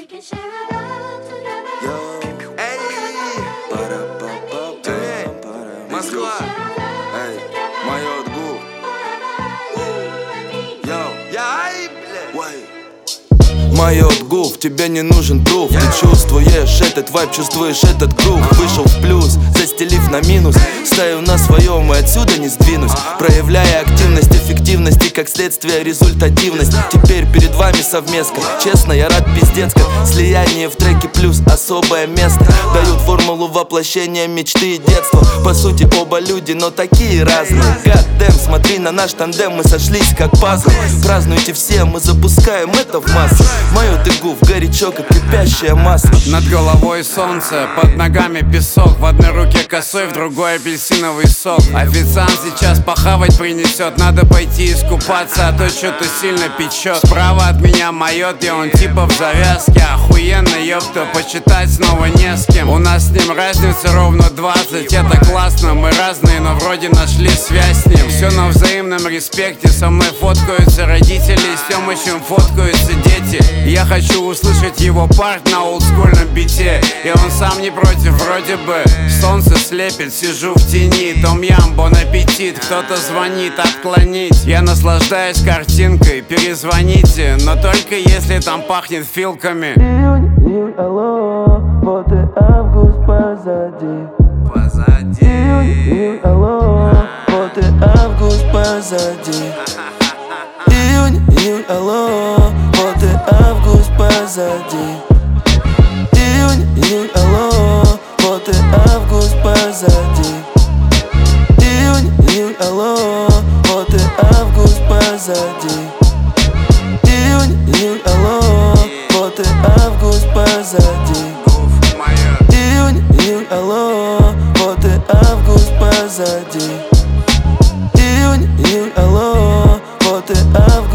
can share our love together. Эй, Тюмень, Москва, эй, Майот Гуф. Ай, блядь. Майот Гуф, тебе не нужен пруф. Ты чувствуешь этот вайб, чувствуешь этот грув. Вышел в плюс, застелив на минус. Стою на своем и отсюда не сдвинусь. Проявляя активность, эффективность и как следствие результативность. Теперь перед вами совместка. Честно, я рад пиздецко. Слияние в треке плюс особое место. Дают формулу воплощения мечты и детства. По сути оба люди, но такие разные. Goddamn, смотри на наш тандем, мы сошлись как пазл. Празднуйте все, мы запускаем это в массы. Майот и Гуф, горячо, как кипящее масло. Над головой солнце, под ногами песок. В одной руке косой, в другой апельсиновый сок. Официант сейчас похавать принесет. Надо пойти искупаться, а то что-то сильно печет. Справа от меня Майот, где он типа в завязке. Охуенно, ёпта, почитать снова не с кем. У нас с ним разница ровно 20. Это классно, мы разные, но вроде нашли связь с ним. Все на взаимном респекте. Со мной фоткаются родители, с Тёмычем фоткаются дети. Я хочу услышать его парт на олдскульном бите. И он сам не против, вроде бы. Солнце слепит, сижу в тени. Том-ям, бон аппетит. Кто-то звонит, отклонить. Я наслаждаюсь картинкой, перезвоните. Но только если там пахнет филками. Июнь, алло, вот и август позади. Июнь, алло, вот и август позади. Июнь, алло, вот и август позади. Июнь, алло, вот и август позади. Июнь, алло, вот и август позади. Июнь, алло, вот и август позади. Июнь, алло, вот и август позади. Июнь, алло, вот и август.